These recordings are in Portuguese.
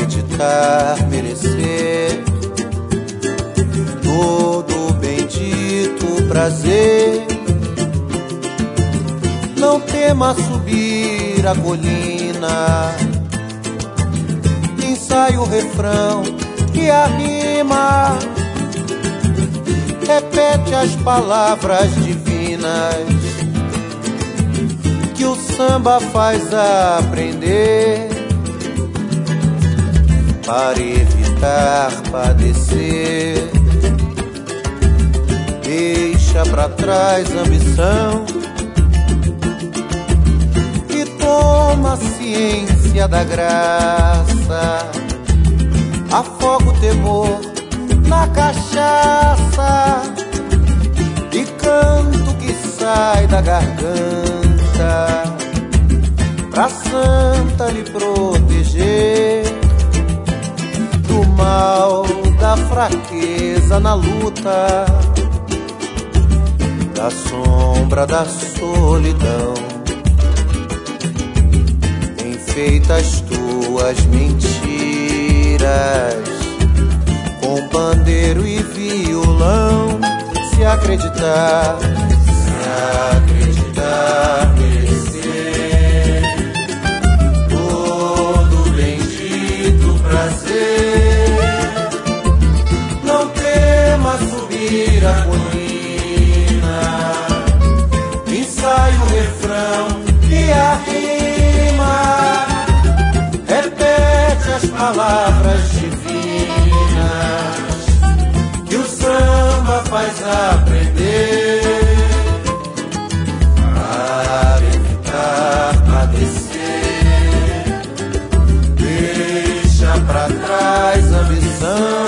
acreditar, merecer todo bendito prazer. Não tema subir a colina, ensaia o refrão e a rima, repete as palavras divinas que o samba faz aprender. Para evitar padecer, deixa pra trás a ambição e toma ciência da graça. Afoga o temor na cachaça e canto que sai da garganta, pra santa lhe proteger do mal da fraqueza na luta, da sombra da solidão. Enfeita as tuas mentiras com pandeiro e violão. Se acreditar, merecer todo bendito prazer. Não tema subir a colina, ensaia o refrão e a rima, repete as palavras divinas que o samba faz aprender. Para evitar padecer, deixa pra trás a ambição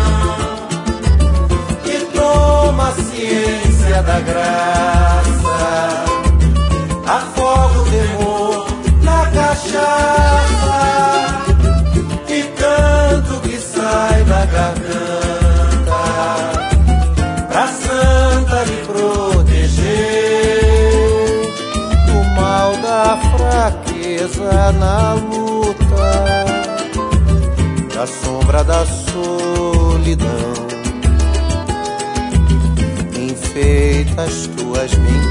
e toma ciência da graça. Afoga o temor na cachaça e canto que sai da garganta, pra santa lhe proteger do mal da fraqueza na luta, da sombra da solidão. Enfeita as tuas mentiras